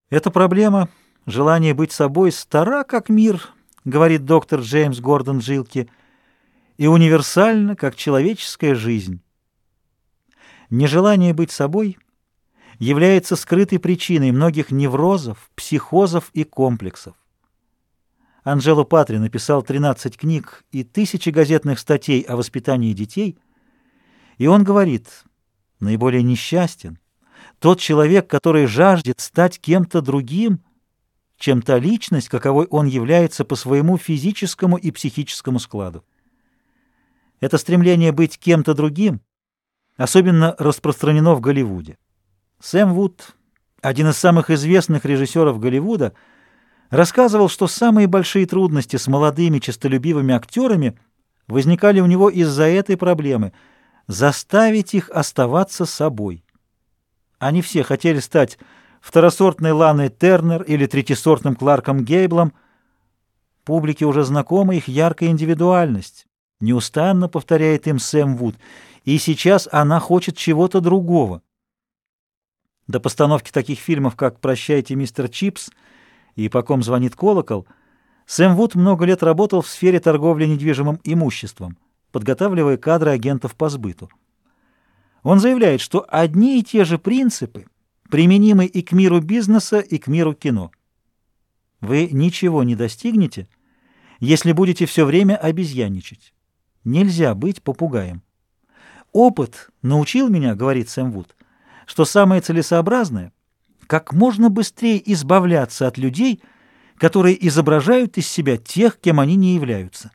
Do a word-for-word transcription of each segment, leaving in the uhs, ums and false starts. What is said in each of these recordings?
Эта проблема, желание быть собой, стара как мир, говорит доктор Джеймс Гордон Джилки, и универсальна, как человеческая жизнь. Нежелание быть собой является скрытой причиной многих неврозов, психозов и комплексов. Анджело Патри написал тринадцать книг и тысячи газетных статей о воспитании детей, и он говорит, наиболее несчастен тот человек, который жаждет стать кем-то другим, чем та личность, каковой он является по своему физическому и психическому складу. Это стремление быть кем-то другим особенно распространено в Голливуде. Сэм Вуд, один из самых известных режиссеров Голливуда, рассказывал, что самые большие трудности с молодыми честолюбивыми актерами возникали у него из-за этой проблемы — заставить их оставаться собой. Они все хотели стать второсортной Ланой Тернер или третьесортным Кларком Гейблом. Публике уже знакома их яркая индивидуальность, неустанно повторяет им Сэм Вуд, и сейчас она хочет чего-то другого. До постановки таких фильмов, как «Прощайте, мистер Чипс» и «По ком звонит колокол», Сэм Вуд много лет работал в сфере торговли недвижимым имуществом, подготавливая кадры агентов по сбыту. Он заявляет, что одни и те же принципы применимы и к миру бизнеса, и к миру кино. Вы ничего не достигнете, если будете все время обезьянничать. Нельзя быть попугаем. Опыт научил меня, говорит Сэм Вуд, что самое целесообразное — как можно быстрее избавляться от людей, которые изображают из себя тех, кем они не являются.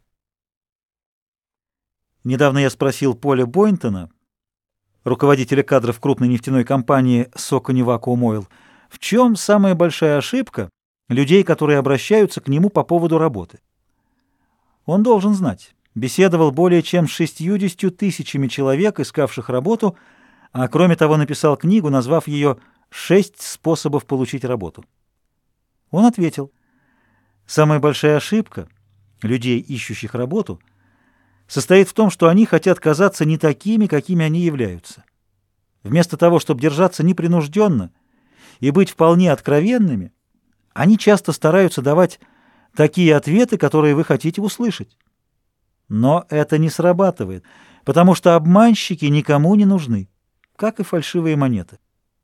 Недавно я спросил Поля Бойнтона, руководителя кадров крупной нефтяной компании Socony Vacuum Oil, в чем самая большая ошибка людей, которые обращаются к нему по поводу работы. Он должен знать, беседовал более чем с шестьюдесятью тысячами человек, искавших работу, а кроме того написал книгу, назвав ее «Шесть способов получить работу». Он ответил, самая большая ошибка людей, ищущих работу, состоит в том, что они хотят казаться не такими, какими они являются. Вместо того, чтобы держаться непринужденно и быть вполне откровенными, они часто стараются давать такие ответы, которые вы хотите услышать. Но это не срабатывает, потому что обманщики никому не нужны, как и фальшивые монеты.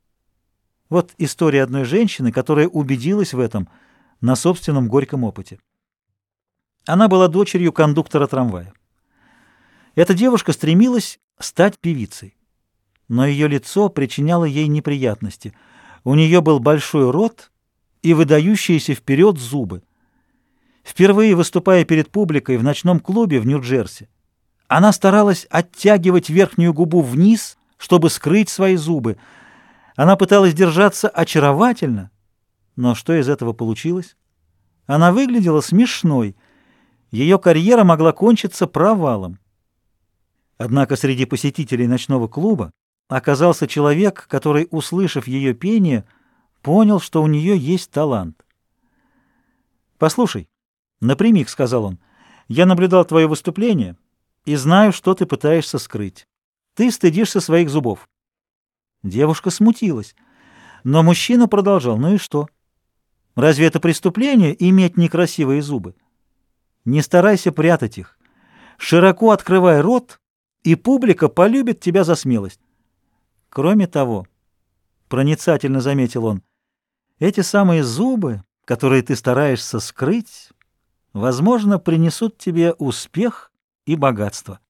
Вот история одной женщины, которая убедилась в этом на собственном горьком опыте. Она была дочерью кондуктора трамвая. Эта девушка стремилась стать певицей, но ее лицо причиняло ей неприятности. У нее был большой рот и выдающиеся вперед зубы. Впервые выступая перед публикой в ночном клубе в Нью-Джерси, она старалась оттягивать верхнюю губу вниз, чтобы скрыть свои зубы. Она пыталась держаться очаровательно, но что из этого получилось? Она выглядела смешной. Ее карьера могла кончиться провалом. Однако среди посетителей ночного клуба оказался человек, который, услышав ее пение, понял, что у нее есть талант. «Послушай, напрямик, — сказал он, — я наблюдал твое выступление и знаю, что ты пытаешься скрыть. Ты стыдишься своих зубов». Девушка смутилась, но мужчина продолжал. «Ну и что? Разве это преступление — иметь некрасивые зубы? Не старайся прятать их. Широко открывай рот, и публика полюбит тебя за смелость. Кроме того, — проницательно заметил он, — эти самые зубы, которые ты стараешься скрыть, возможно, принесут тебе успех и богатство».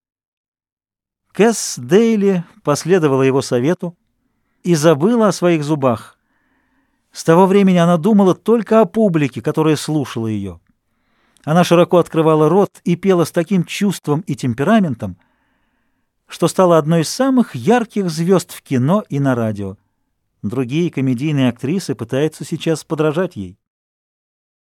Кэс Дейли последовала его совету и забыла о своих зубах. С того времени она думала только о публике, которая слушала ее. Она широко открывала рот и пела с таким чувством и темпераментом, что стала одной из самых ярких звезд в кино и на радио. Другие комедийные актрисы пытаются сейчас подражать ей.